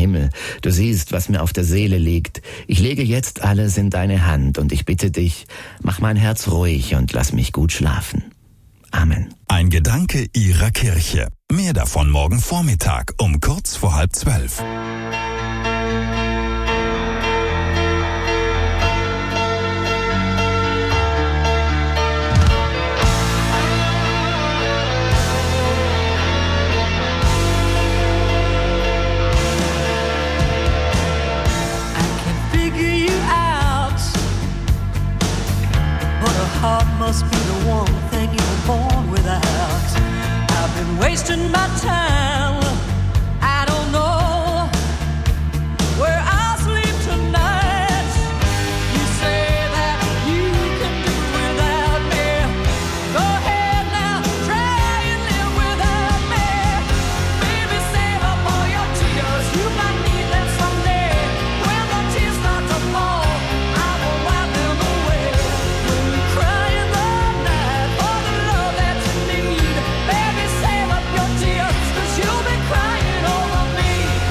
Himmel, du siehst, was mir auf der Seele liegt. Ich lege jetzt alles in deine Hand und ich bitte dich, mach mein Herz ruhig und lass mich gut schlafen. Amen. Ein Gedanke Ihrer Kirche. Mehr davon morgen Vormittag um kurz vor 11:30. Heart must be the one thing you were born without. I've been wasting my time. I don't know where I'll sleep tonight. You say that you can do without me. Go ahead now, try and live without me. Baby, save up all your tears. You might need them someday. When the tears start to fall, I will wipe them away. When you cry in the night for the love that you need, baby, save up your tears, 'cause you'll be crying over me.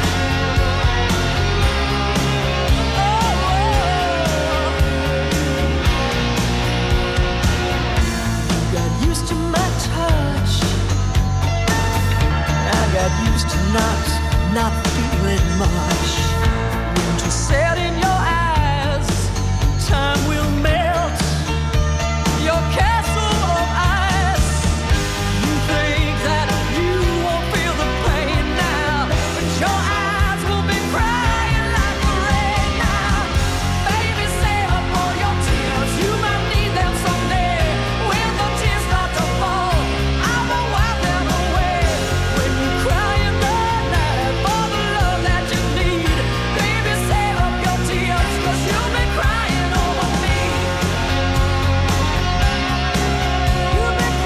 You got used to my touch. I got used to not feeling much. Winter set in your eyes, time will melt your castle of ice. You think that you won't feel the pain now, but your eyes will be crying like the rain now. Baby, save up all your tears. You might need them someday. When the tears start to fall, I will wipe them away. When you cry in the night for the love that you need, baby, save up your tears, 'cause you'll be crying over me. You'll be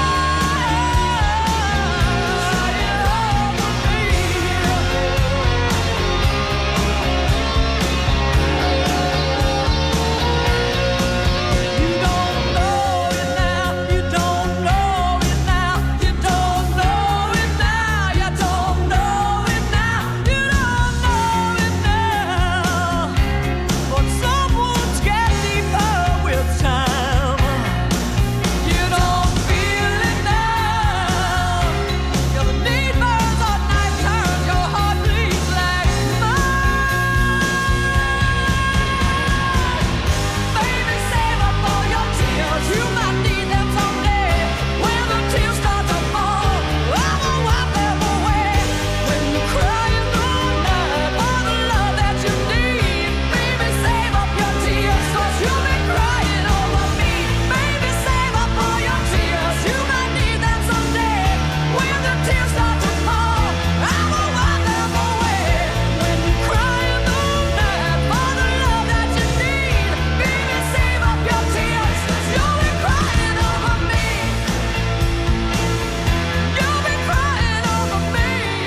You don't know it now, you don't know it now, you don't know it now, you don't know it now, you don't know it now. But some wounds get deeper with time. You don't feel it now. Your need burns on night turns, your heart bleeds like mine. Baby, save up all your tears. You might need them someday. When the tears start to fall, I will wipe them away. When you cry in the night for the love that you need, baby, save up your tears, 'cause you'll be crying over me. Baby, save up all your tears. You might need them someday. When the tears start to fall, I will wipe them away. When you cry in the night for the love that you need, baby, save up your tears, 'cause you'll be crying over me. You'll be crying over me.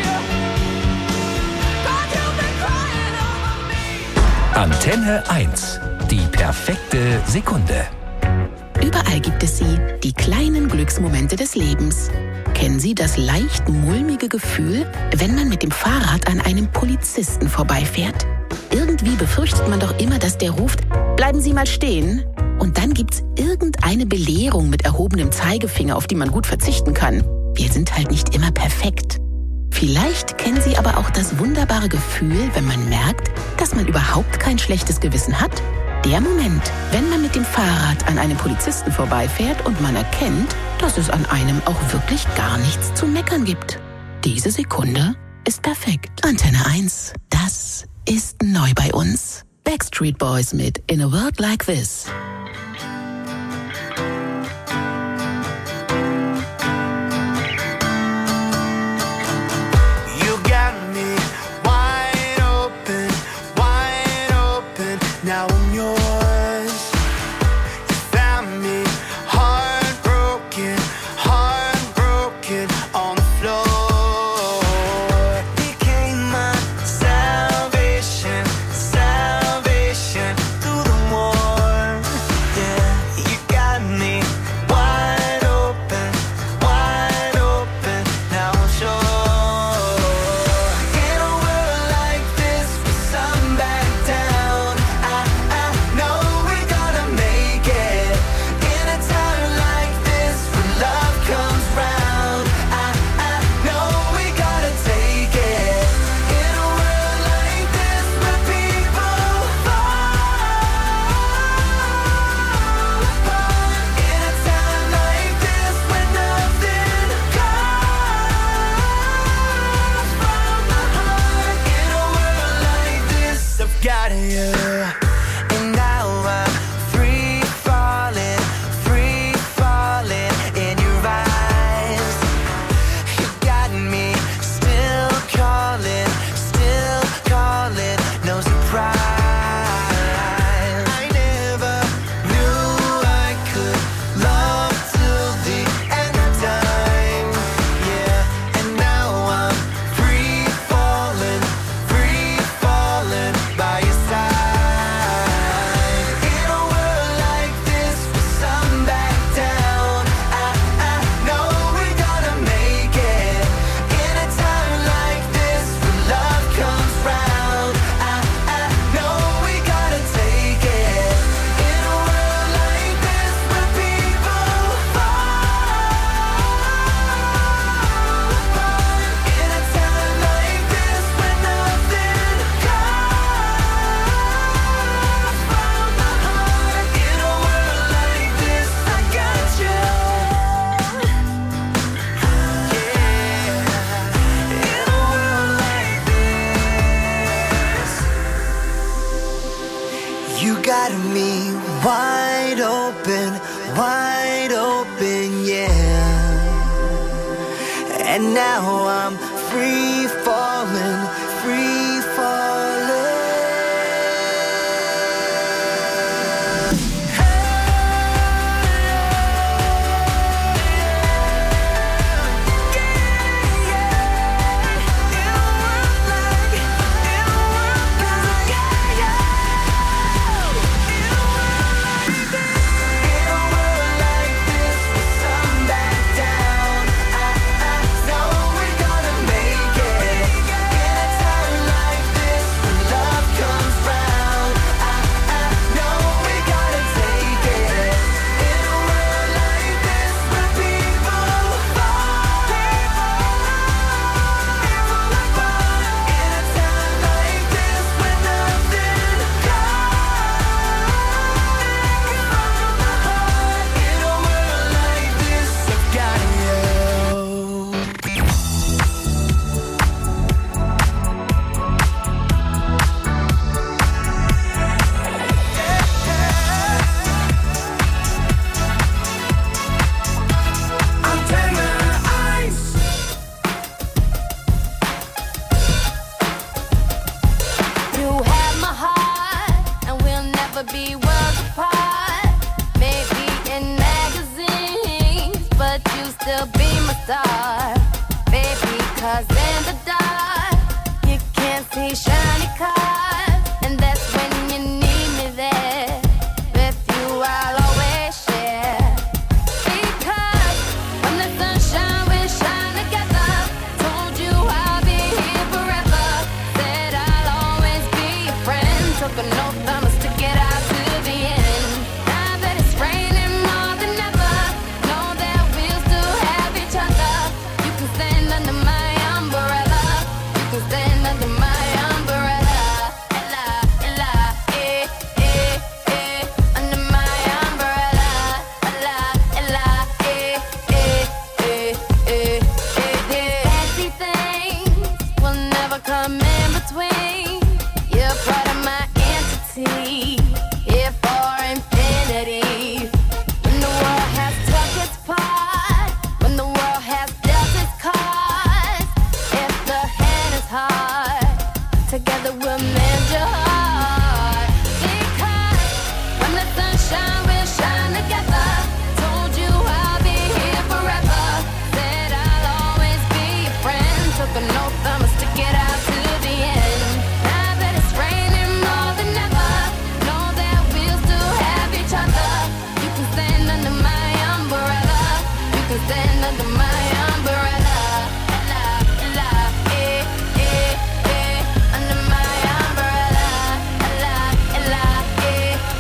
'Cause you'll be crying over me. Antenne 1. Die perfekte Sekunde. Überall gibt es sie, die kleinen Glücksmomente des Lebens. Kennen Sie das leicht mulmige Gefühl, wenn man mit dem Fahrrad an einem Polizisten vorbeifährt? Irgendwie befürchtet man doch immer, dass der ruft, bleiben Sie mal stehen. Und dann gibt's irgendeine Belehrung mit erhobenem Zeigefinger, auf die man gut verzichten kann. Wir sind halt nicht immer perfekt. Vielleicht kennen Sie aber auch das wunderbare Gefühl, wenn man merkt, dass man überhaupt kein schlechtes Gewissen hat. Der Moment, wenn man mit dem Fahrrad an einem Polizisten vorbeifährt und man erkennt, dass es an einem auch wirklich gar nichts zu meckern gibt. Diese Sekunde ist perfekt. Antenne 1, das ist neu bei uns. Backstreet Boys mit In a World Like This. You got me wide open, now I'm yours. You found me heartbroken on the floor. Became my salvation through the war. got you. And now I'm free falling in your eyes. You got me still calling, no surprise. I never knew I could love till the end of time. Yeah, and now I'm free falling by your side. In a world like this, with some back down, I know we're gonna make it. In a time like this, when love comes round, I know we gotta take it. In a world like this, where people fall. In a time like this, when nothing comes from the heart. In a world like this, I got you. Yeah. In a world like this, you got me wide open, yeah. And now I'm free falling. Be worlds apart, maybe in magazines, but you still be my star, baby. 'Cause in the dark you can't see shiny cars, and that's when you need me there. With you I'll always share, because when the sunshine we shine together. Told you I'll be here forever, said I'll always be your friend. Took an oath I'ma stick it out to the end. Now that it's raining more than ever, know that we'll still have each other. You can stand under my umbrella. You can stand under my umbrella. Ella, ella, under my umbrella. Ella, ella, fancy things will never come in between. You're part of my entity, here for infinity. When the world has took its part, when the world has dealt its cards, if the hand is hard, together we'll